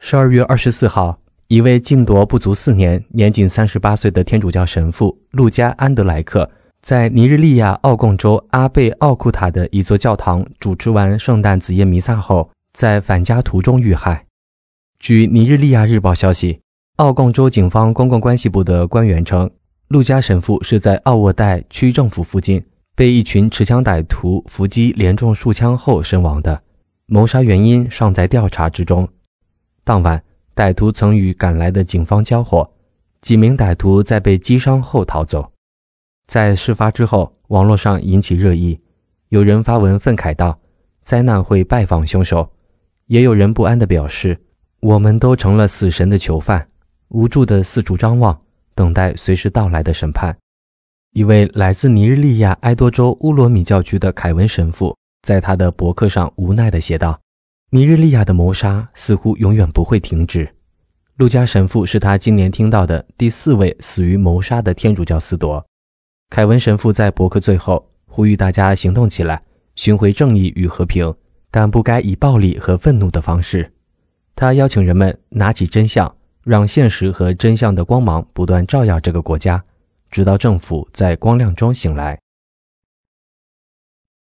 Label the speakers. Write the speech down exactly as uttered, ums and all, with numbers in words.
Speaker 1: 十二月二十四号，一位禁铎不足四年、年仅三十八岁的天主教神父路加·安德莱克，在尼日利亚奥贡州阿贝奥库塔的一座教堂主持完圣诞子夜弥撒后，在返家途中遇害。据尼日利亚日报消息，奥贡州警方公共关系部的官员称，路加神父是在奥沃代区政府附近被一群持枪歹徒伏击连中数枪后身亡的，谋杀原因尚在调查之中。当晚，歹徒曾与赶来的警方交火，几名歹徒在被击伤后逃走。在事发之后，网络上引起热议，有人发文愤慨道，灾难会拜访凶手，也有人不安地表示，我们都成了死神的囚犯，无助地四处张望，等待随时到来的审判。一位来自尼日利亚埃多州乌罗米教区的凯文神父在他的博客上无奈地写道，尼日利亚的谋杀似乎永远不会停止。路加神父是他今年听到的第四位死于谋杀的天主教司铎。凯文神父在博客最后呼吁大家行动起来，寻回正义与和平，但不该以暴力和愤怒的方式。他邀请人们拿起真相，让现实和真相的光芒不断照耀这个国家，直到政府在光亮中醒来。